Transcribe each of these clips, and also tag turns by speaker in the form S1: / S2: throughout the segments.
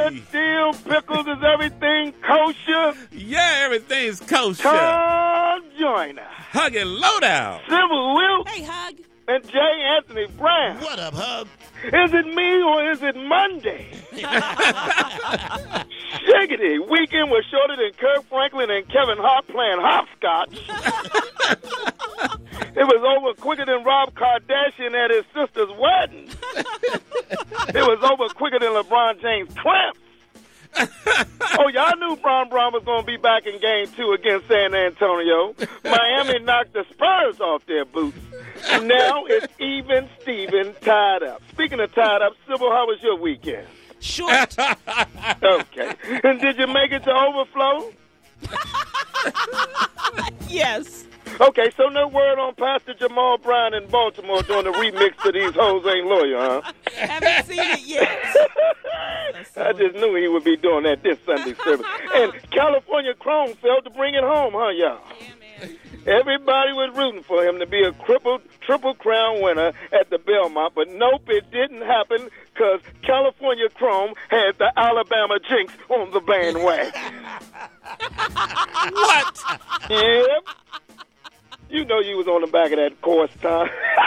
S1: the deal, Pickles? Is everything kosher?
S2: Yeah, everything's kosher.
S1: Tom Joyner.
S2: Hug and Lowdown.
S1: Civil Will.
S3: Hey, Hug.
S1: And J. Anthony Brown.
S4: What up, Hub?
S1: Is it me or is it Monday? Shiggity. Weekend was shorter than Kirk Franklin and Kevin Hart playing hopscotch. It was over quicker than Rob Kardashian at his sister's wedding. It was over quicker than LeBron James' clamps. Oh, y'all knew Bron was going to be back in Game 2 against San Antonio. Miami knocked the Spurs off their boots. And now it's even Steven tied up. Speaking of tied up, Sybil, how was your weekend?
S3: Short.
S1: Okay. And did you make it to Overflow?
S3: Yes.
S1: Okay, so no word on Pastor Jamal Brown in Baltimore doing the remix to These Hoes Ain't Lawyer, huh?
S3: Haven't seen it yet.
S1: I just knew he would be doing that this Sunday service. And California Chrome failed to bring it home, huh, y'all?
S3: Yeah, man.
S1: Everybody was rooting for him to be a triple crown winner at the Belmont, but nope, it didn't happen because California Chrome had the Alabama Jinx on the bandwagon.
S2: What?
S1: Yep. You know you was on the back of that course, Tom.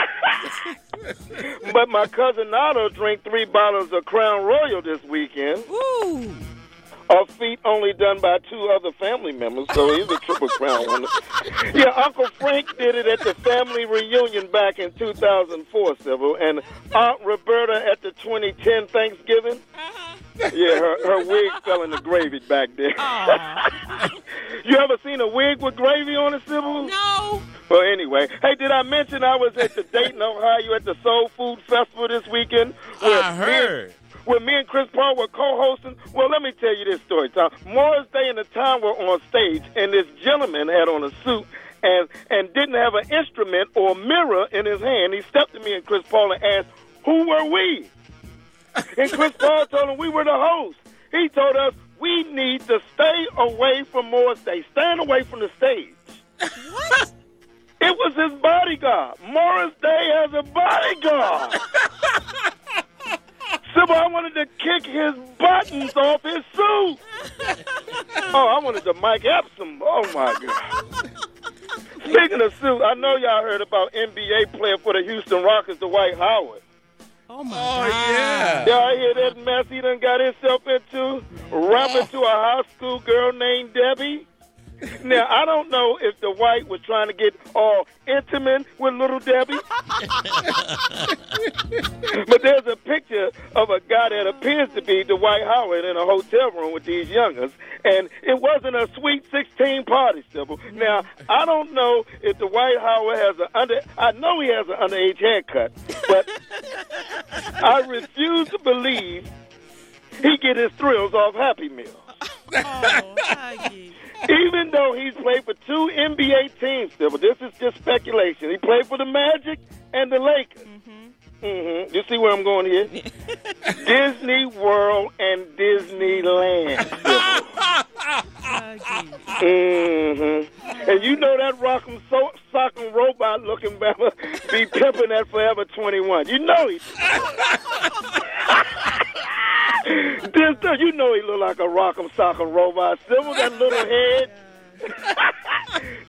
S1: But my cousin Otto drank 3 bottles of Crown Royal this weekend.
S3: Ooh.
S1: A feat only done by 2 other family members, so he's a triple crown winner. Yeah, Uncle Frank did it at the family reunion back in 2004, Sybil, and Aunt Roberta at the 2010 Thanksgiving. Yeah, her wig fell in the gravy back there. You ever seen a wig with gravy on it, Sybil?
S3: No.
S1: Well, anyway, hey, did I mention I was at the Dayton, Ohio at the Soul Food Festival this weekend?
S2: I heard.
S1: Where me and Chris Paul were co-hosting. Well, let me tell you this story, Tom. Morris Day and the Time were on stage, and this gentleman had on a suit and didn't have an instrument or mirror in his hand. He stepped to me and Chris Paul and asked, who were we? And Chris Paul told him we were the hosts. He told us we need to stay away from Morris Day. Stand away from the stage.
S3: What?
S1: It was his bodyguard. Morris Day has a bodyguard. Sybil, I wanted to kick his buttons off his suit. Oh, I wanted to Mike Epsom. Oh, my God. Speaking of suit, I know y'all heard about NBA player for the Houston Rockets, Dwight Howard.
S3: Oh, my
S2: Oh,
S3: God.
S2: yeah.
S1: Y'all hear that mess he done got himself into? Rapping to a high school girl named Debbie? Now, I don't know if Dwight was trying to get all intimate with little Debbie. But there's a picture of a guy that appears to be Dwight Howard in a hotel room with these youngers. And it wasn't a Sweet 16 party, Sybil. Now, I don't know if Dwight Howard has I know he has an underage haircut, but I refuse to believe he get his thrills off Happy Meal.
S3: Oh, Huggy.
S1: Even though he's played for 2 NBA teams, but this is just speculation. He played for the Magic and the Lakers. Mm-hmm. You see where I'm going here? Disney World and Disneyland. Mm-hmm. And you know that Rock'em Sock'em Robot looking Bama be pimping that Forever 21. You know he. You know he look like a Rock'em Sock'em Robot. Sybil, that little head.